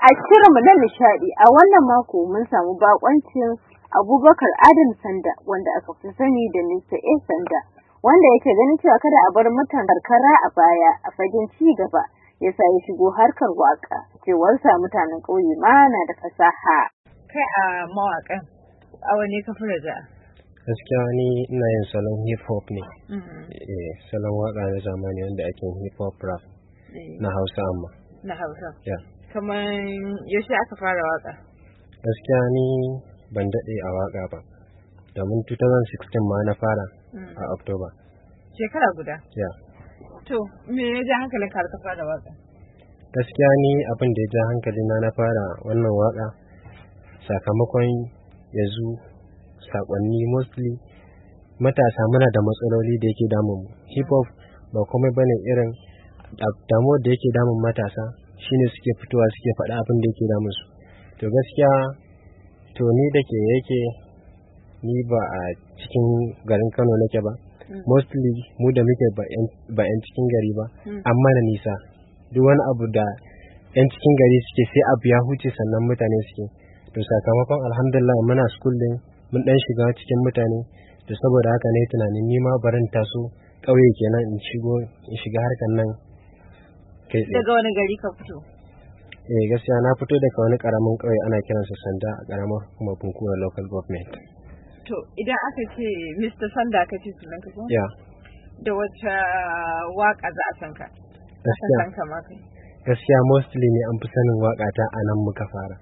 A shirinmu na nishadi a wannan mako mun samu bakoncin Abubakar Adam Sanda wanda aka fi sani da Mr. A Sanda wanda yake ganin cewa kada a bar mutan karkara a baya a fagen ci gaba yasa ya shigo harkar waka cewarsa mutanen ƙauye ma na da fasaha. Kai a mawakan a wani ka fara da? Gaskiya ni ina yin salon hip hop ne. Salon waka na zamani wanda ake hip hop rap na Hausa amma. Na Hausa? Yeah. Kamar yaushe aka fara waka? Gaskiya ni ban daɗe a waka ba. Domin 2016 ma na fara a October. Shekara guda? Yeah. To, me ya ja hankalin ka ka fara waka? Gaskiya ni abin da ya ja hankalina na fara wannan waka sakamakon yanzu sakonni mostly matasa muna da matsaloli da yake damun mu. Hip hop ba komai bane irin damuwar da yake damun matasa shine suke fitowa suke faɗa abin da yake damun su. To gaskiya to ni da ke yake ni ba a cikin garin Kano nake ba. Mostly mu da muke ba 'yan cikin gari ba amma na nisa duk wani abu da 'yan cikin gari suke sai abu ya huce sannan mutane suke. To sakamakon alhamdulillah muna school din mun dan shiga cikin mutane da saboda haka ne tunanin ni ma barin taso ƙauye kenan in shiga harkan nan kai tsaye. Daga wani gari ka fito? Gaskiya na fito daga wani karamin ƙauye ana kiransa Sanda a karamar kuma Bunkura local government. To idan aka ce Mr. Sanda ka ce sunan ka ko? Yeah. Da wata waka za a san ka? Gaskiya mostly ne an fi sanin waka ta anan muka fara.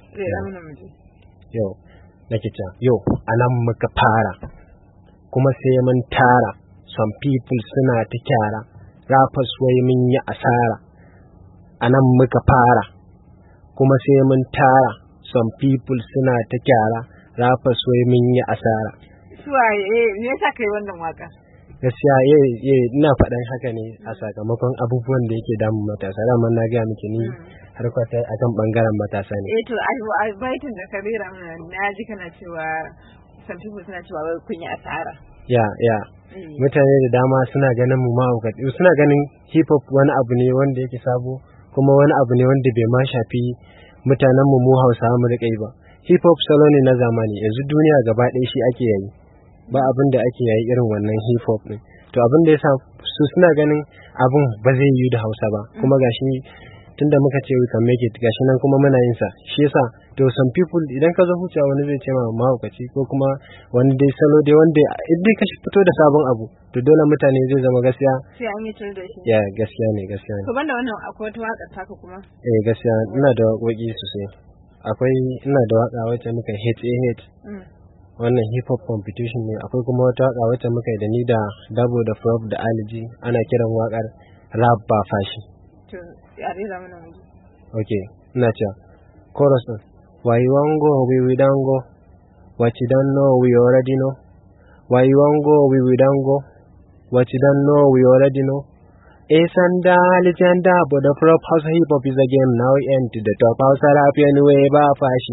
Yau nake cewa yau anan muka fara kuma sai mun tara some people suna ta kyara rappers wai mun yi asara anan muka fara kuma sai mun tara some people suna ta kyara rappers wai mun yi asara. Suwaye me yasa kai wannan waka? Gaskiya ina faɗan haka ne a sakamakon abubuwan da yake damun matasa. Dama na ga miki ni harkata a kan bangaren matasa ne. To a baitin da kabira na ji kana cewa some people suna cewa wai kun yi asara. Ya. Mutane da dama suna ganin mu ma'aukati, suna ganin hip hop wani abu ne wanda yake sabo kuma wani abu ne wanda bai ma shafi mutanen mu Hausawa mu rika yi ba. Hip hop salo ne na zamani, yanzu duniya gaba ɗaya shi ake yayi. Ba abin da ake yayi irin wannan hip hop din. To abin da yasa su suna ganin abin ba zai yi da Hausa ba kuma gashi tunda muka ce we can make it gashi nan kuma muna yin sa. Shi yasa to some people idan ka zo hucewa wani zai ce ma mahaukaci ko kuma wani dai salo dai wanda idan ka fito da sabon abu to dole mutane zai zama gaskiya sai an yi tun da shi. Ya gaskiya ne. To banda wannan akwai wata waka taka kuma? Gaskiya ina da waƙoƙi sosai. Ina da waka wacce muka hit wannan hip hop competition ne. Akwai kuma wata waka wacce muka yi da ni da Dabo da Prof da Aliji ana kiran wakar rap ba fashi. To ya rera mana mu. Okay, ina cewa chorus din why you wan go we don't go, what you don't know we already know, why you wan go we don't go, what you don't know we already know. Sanda Aliji Dabo the Prof Hausa hip hop is a game now to the top. Hausa rap anyway ba fashi.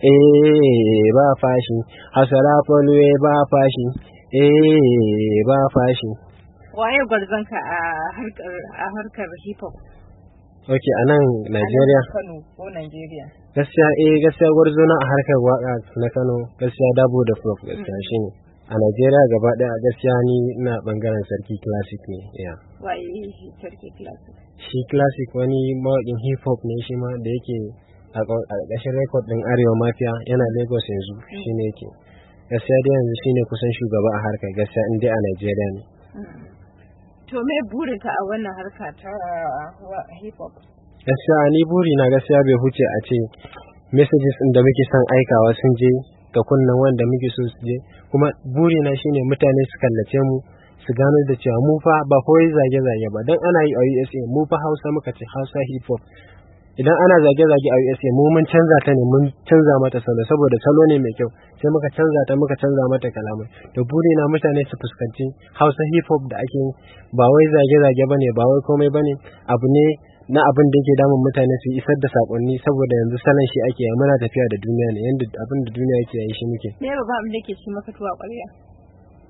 Ba fashi. Hausa rap anyway ba fashi. Ba fashi. Waye gwarzonka a harkar hip hop? Okay, a nan Nigeria. Kano ko Nigeria? Gaskiya gwarzona a harkar waka na Kano gaskiya Dabo da Prof gaskiya shine. A Nigeria gaba daya gaskiya ni ina bangaren Sarki Classic ne. Waye Sarki Classic? Shi Classic wani mawaƙin hip hop ne shi ma da yake a ƙarƙashin record ɗin Arewa Mafia yana Lagos yanzu shine yake. Gaskiya dai yanzu shine kusan shugaba a harkar gaskiya in dai a Nigeria ne. To me burinka a wannan harka ta hip hop? Gaskiya ni burina gaskiya bai huce a ce messages ɗin da muke son aikawa sun je ga kunnen wanda muke so su je, kuma burina shine mutane su kallace mu su gano da cewa mu fa ba kawai zage-zage ba dan ana yi a USA mu fa Hausa muka ce Hausa hip hop. Idan ana zage-zage a USA mu mun canza ta ne, mun canza mata salo saboda salo ne mai kyau sai muka canza mata kalamai. To burina mutane su fuskanci Hausa hip hop da ake ba wai zage-zage bane ba wai komai bane, abu ne na abin da yake damun mutane su isar da sakonni saboda yanzu salon shi ake yi, muna tafiya da duniya ne yanda abin da duniya yake yi shi muke. Me babban abin da yake ci maka tuwa ƙwarya?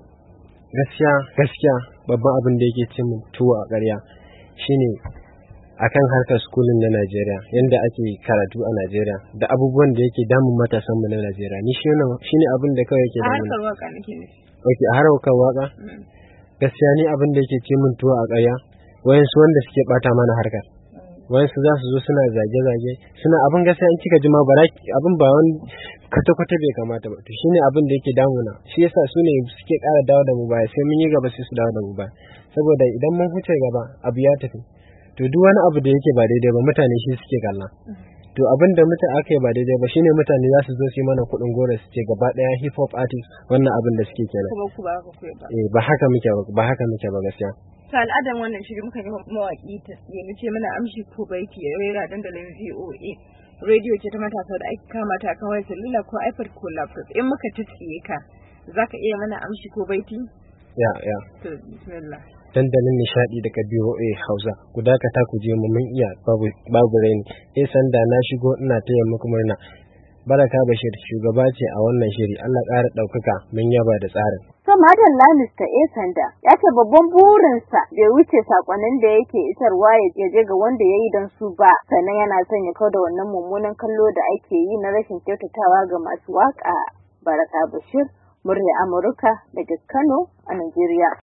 Gaskiya babban abin da yake ci min tuwa a ƙwarya shine akan harkar schooling na Najeriya, yanda ake karatu a Najeriya da abubuwan da yake damun matasan mu na Najeriya. Ni shine abin da kawai yake damun. A harkar waka nake nufi. Okay, a harkar waka? Gaskiya ni abin da yake ce min tuwo a ƙarya, wayansu wanda suke bata mana harkar. Wayansu za su zo suna zage-zage, suna abin gaskiya in kika ji ma abin ba wani kwata-kwata bai kamata ba. To shine abin da yake damuna. Shi yasa su ne suke ƙara dawo da mu baya, sai mun yi gaba sai su dawo da mu baya. Saboda idan mun huce gaba abu ya tafi. To duk wani abu da yake ba daidai ba mutane shi suke kalla. To abin da aka yi ba daidai ba shine mutane za su zo su yi mana kuɗin gora su ce gaba ɗaya hip hop artist wannan abin da suke kenan. Kuma ku ba haka ku ba. Ba haka muke ba gaskiya. Ta al'adan wannan shiri muka yi mawaƙi ta ce mana amshi ko baiti ya rera dandalin VOA. Radio ce ta matasa da ake kama ta kawai salula ko iPad ko laptop. In muka tsiye ka za ka iya mana amshi ko baiti? Ya. To bismillah. Dandalin nishadi daga BOA Hausa. Ku dakata ku je mu mun iya babu raini. Sanda na shigo ina taya muku murna. Baraka Bashir shugaba ce a wannan shiri. Allah ƙara ɗaukaka mun yaba da tsarin. To Madalla Mr. Sanda ya ce babban burinsa bai wuce sakonnin da yake isarwa ya je ga wanda ya yi don su ba. Sannan yana son ya kauda wannan mummunan kallo da ake yi na rashin kyautatawa ga masu waka. Baraka Bashir, murya Amurka daga Kano a Najeriya.